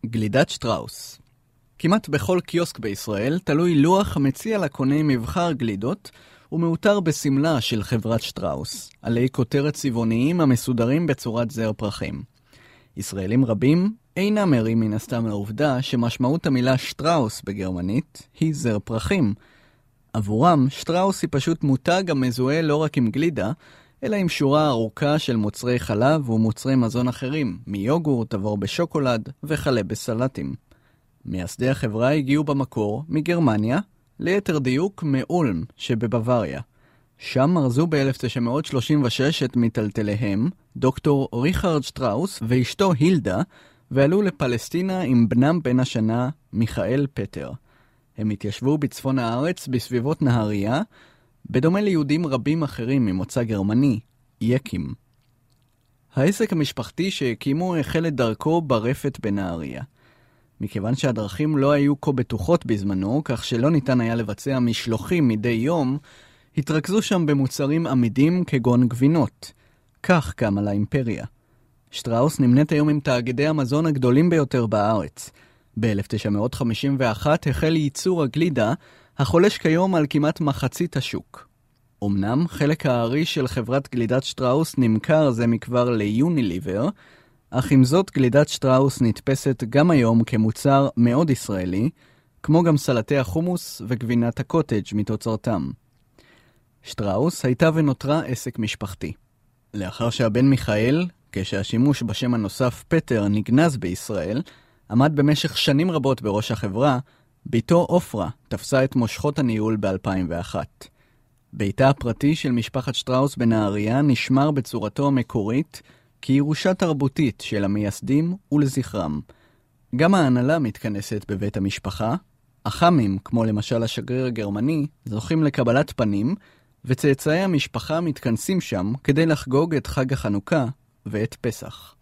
גלידת שטראוס. כמעט בכל קיוסק בישראל תלוי לוח המציע לקונה מבחר גלידות ומאותר בסמלה של חברת שטראוס, עלי כותרת צבעוניים המסודרים בצורת זר פרחים. ישראלים רבים אינם ערים מן הסתם לעובדה שמשמעות המילה שטראוס בגרמנית היא זר פרחים. עבורם, שטראוס היא פשוט מותג המזוהה לא רק עם גלידה, אלא עם שורה ארוכה של מוצרי חלב ומוצרי מזון אחרים, מיוגורט, עבור בשוקולד וכלה בסלטים. מייסדי החברה הגיעו במקור מגרמניה, ליתר דיוק מאולם שבבווריה. שם ארזו ב-1936 את מטלטליהם דוקטור ריכרד שטראוס ואשתו הילדה, ועלו לפלסטינה עם בנם בן השנה מיכאל פטר. הם התיישבו בצפון הארץ בסביבות נהריה, בדומה ליהודים רבים אחרים ממוצא גרמני, יקים. העסק המשפחתי שהקימו החל את דרכו ברפת בנהריה. מכיוון שהדרכים לא היו כה בטוחות בזמנו, כך שלא ניתן היה לבצע משלוחים מדי יום, התרכזו שם במוצרים עמידים כגון גבינות. כך קמה לאימפריה. שטראוס נמנית היום עם תאגידי המזון הגדולים ביותר בארץ. ב-1951 החל ייצור הגלידה, החולש כיום על כמעט מחצית השוק. אמנם חלק הארי של חברת גלידת שטראוס נמכר זה מכבר ליוניליבר, אך עם זאת גלידת שטראוס נתפסת גם היום כמוצר מאוד ישראלי, כמו גם סלטי החומוס וגבינת הקוטג' מתוצרתם. שטראוס הייתה ונותרה עסק משפחתי. לאחר שהבן מיכאל, כשהשימוש בשם הנוסף פטר נגנז בישראל, עמד במשך שנים רבות בראש החברה, ביתו אופרה תפסה את מושכות הניהול ב-2001. ביתה הפרטי של משפחת שטראוס בנהריה נשמר בצורתו המקורית כירושה תרבותית של המייסדים ולזכרם. גם ההנהלה מתכנסת בבית המשפחה, החמים, כמו למשל השגריר הגרמני, זוכים לקבלת פנים, וצאצאי המשפחה מתכנסים שם כדי לחגוג את חג החנוכה ואת פסח.